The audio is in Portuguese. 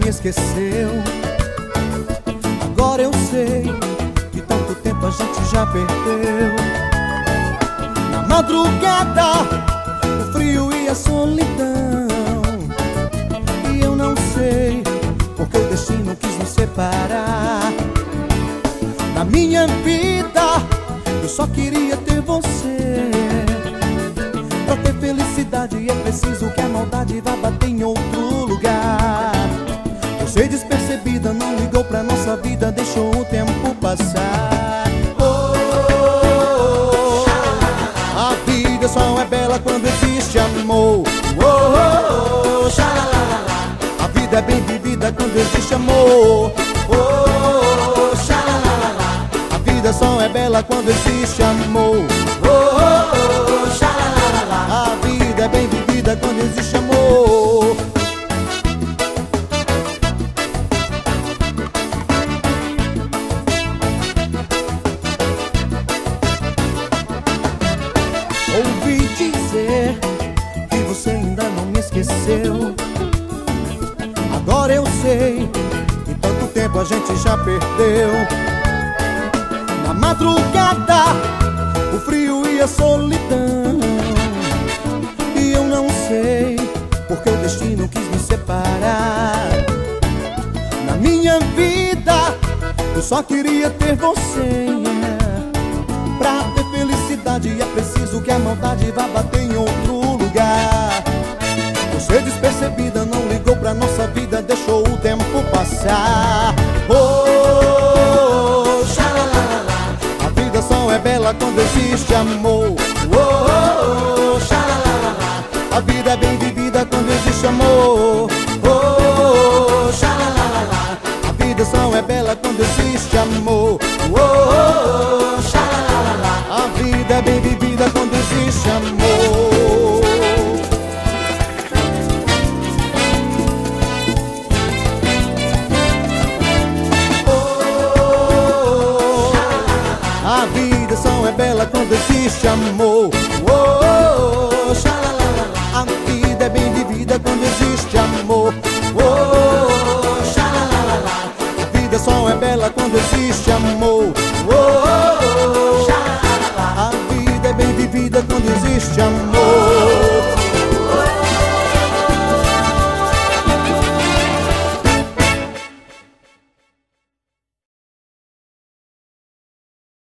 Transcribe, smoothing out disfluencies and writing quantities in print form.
me esqueceu. Agora eu sei que tanto tempo a gente já perdeu. Na madrugada, o frio e a solidão, e eu não sei porque o destino quis nos separar. Na minha vida, eu só queria ter você. Pra ter felicidade é preciso que a maldade vá bater em outro lugar. Você despercebida não ligou pra nossa vida, deixou o tempo passar. Oh, a vida só é bela quando existe amor. Oh, a vida é bem vivida quando existe amor. Oh, a vida só é bela quando existe amor. A vida é bem vivida quando existe amor. Ouvi dizer que você ainda não me esqueceu. Agora eu sei que tanto tempo a gente já perdeu. Na madrugada, o frio e a solidão, e eu não sei porque o destino quis me separar. Na minha vida, eu só queria ter você. Pra ter felicidade é preciso que a maldade vá bater em outro lugar. Você despercebida não ligou pra nossa vida, deixou o tempo passar. Oh, a vida só é bela quando existe amor. Oh, a vida é bem vivida quando existe amor. Oh, a vida só é bela quando existe amor. Oh, a vida é bem vivida quando existe amor. Oh, a vida só é bela quando existe amor. Oh, a vida é bem vivida quando existe amor. Oh, a vida só é bela quando existe amor.